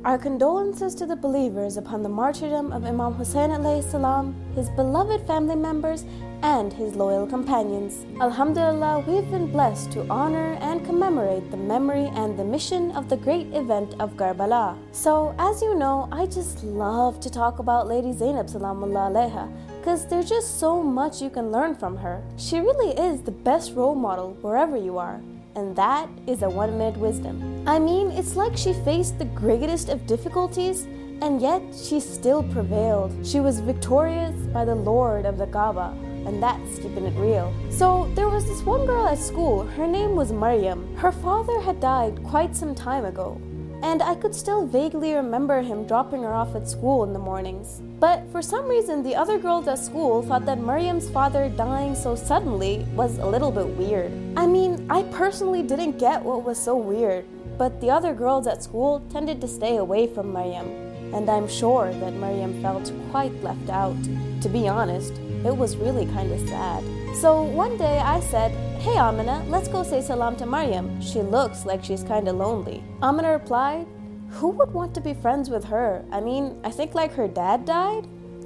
Our condolences to the believers upon the martyrdom of Imam Hussein alayhi salam, his beloved family members, and his loyal companions. Alhamdulillah, we've been blessed to honor and commemorate the memory and the mission of the great event of Karbala. So, as you know, I just love to talk about Lady Zainab salamullah alayha, because there's just so much you can learn from her. She really is the best role model wherever you are. And that is a 1-minute wisdom. I mean, it's like she faced the greatest of difficulties, and yet she still prevailed. She was victorious by the Lord of the Kaaba, and that's keeping it real. So there was this one girl at school, her name was Maryam. Her father had died quite some time ago, and I could still vaguely remember him dropping her off at school in the mornings. But for some reason, the other girls at school thought that Maryam's father dying so suddenly was a little bit weird. I mean, I personally didn't get what was so weird, but the other girls at school tended to stay away from Maryam, and I'm sure that Maryam felt quite left out. To be honest, it was really kind of sad. So one day I said, "Hey Amina, let's go say salam to Maryam. She looks like she's kinda lonely." Amina replied, "Who would want to be friends with her? I mean, I think like her dad died?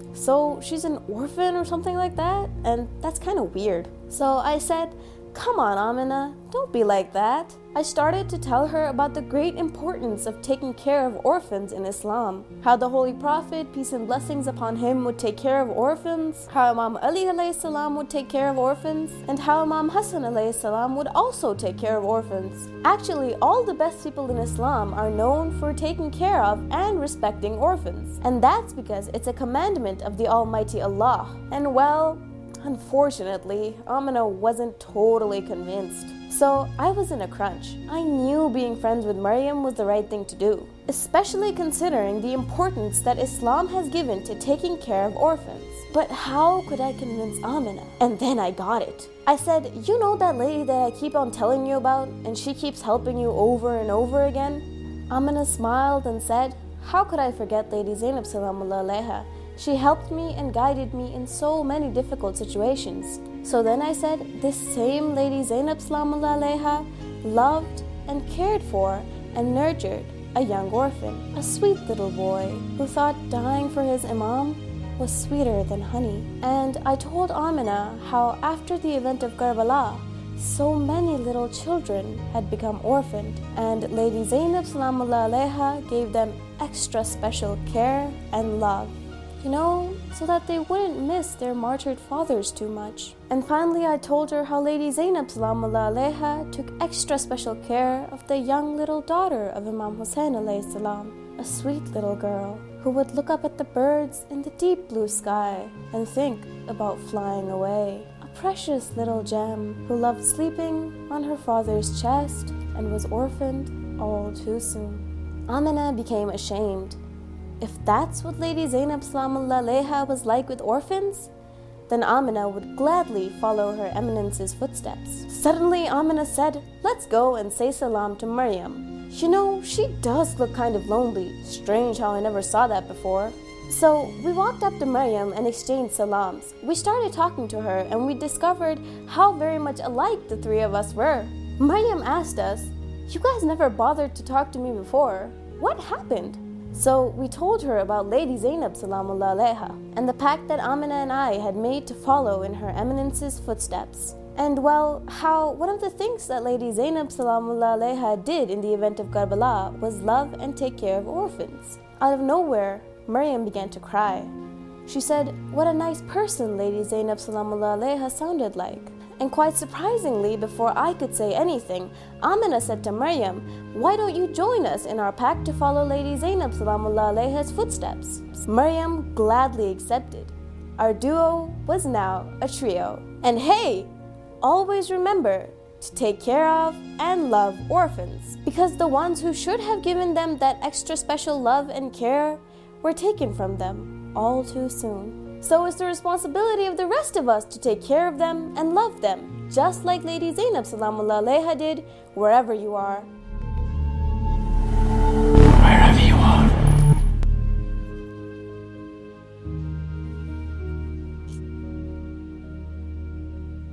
So she's an orphan or something like that? And that's kinda weird." So I said, "Come on Amina, don't be like that." I started to tell her about the great importance of taking care of orphans in Islam, how the Holy Prophet, peace and blessings upon him, would take care of orphans, how Imam Ali alayhi salam would take care of orphans, and how Imam Hassan alayhi salam would also take care of orphans. Actually, all the best people in Islam are known for taking care of and respecting orphans, and that's because it's a commandment of the Almighty Allah. And well, unfortunately, Amina wasn't totally convinced. So I was in a crunch. I knew being friends with Maryam was the right thing to do, especially considering the importance that Islam has given to taking care of orphans. But how could I convince Amina? And then I got it. I said, "You know that lady that I keep on telling you about, and she keeps helping you over and over again?" Amina smiled and said, "How could I forget Lady Zainab salamullah alayha? She helped me and guided me in so many difficult situations." So then I said, this same Lady Zainab salamullah alayha loved and cared for and nurtured a young orphan, a sweet little boy who thought dying for his Imam was sweeter than honey. And I told Amina how after the event of Karbala, so many little children had become orphaned, and Lady Zainab salamullah alayha gave them extra special care and love, you know, so that they wouldn't miss their martyred fathers too much. And finally I told her how Lady Zainab salamullah alayha took extra special care of the young little daughter of Imam Hussein alayhi salam, a sweet little girl who would look up at the birds in the deep blue sky and think about flying away. A precious little gem who loved sleeping on her father's chest and was orphaned all too soon. Amina became ashamed. If that's what Lady Zainab salamullah alayha was like with orphans, then Amina would gladly follow her eminence's footsteps. Suddenly Amina said, "Let's go and say salam to Maryam. You know, she does look kind of lonely. Strange how I never saw that before." So we walked up to Maryam and exchanged salams. We started talking to her and we discovered how very much alike the three of us were. Maryam asked us, "You guys never bothered to talk to me before. What happened?" So we told her about Lady Zainab salamullah alayha and the pact that Amina and I had made to follow in her eminence's footsteps. And well, how one of the things that Lady Zainab salamullah alayha did in the event of Karbala was love and take care of orphans. Out of nowhere, Maryam began to cry. She said, "What a nice person Lady Zainab salamullah alayha sounded like." And quite surprisingly, before I could say anything, Amina said to Maryam, "Why don't you join us in our pact to follow Lady Zainab salamullah alayha's footsteps?" Maryam gladly accepted. Our duo was now a trio. And hey, always remember to take care of and love orphans, because the ones who should have given them that extra special love and care were taken from them all too soon. So it's the responsibility of the rest of us to take care of them and love them, just like Lady Zainab salamullah alayha did, wherever you are. Wherever you are.